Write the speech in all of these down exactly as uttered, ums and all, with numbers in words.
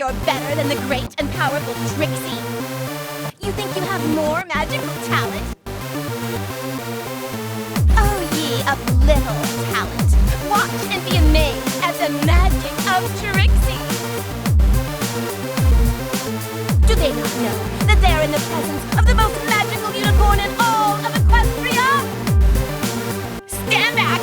you're better than the great and powerful Trixie? You think you have more magical talent? Oh, ye of little talent, watch and be amazed at the magic of Trixie! Do they not know that they're in the presence of the most magical unicorn in all of Equestria? Stand back!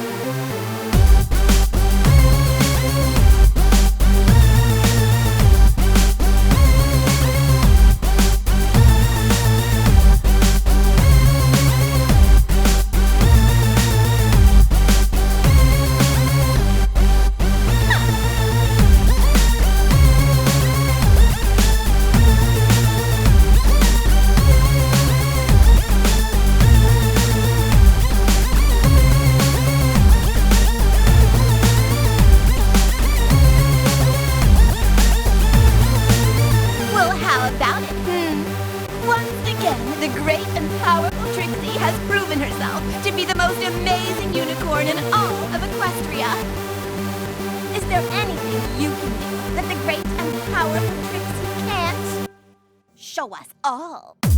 About it. Hmm. Once again, the great and powerful Trixie has proven herself to be the most amazing unicorn in all of Equestria. Is there anything you can do that the great and powerful Trixie can't? Show us all.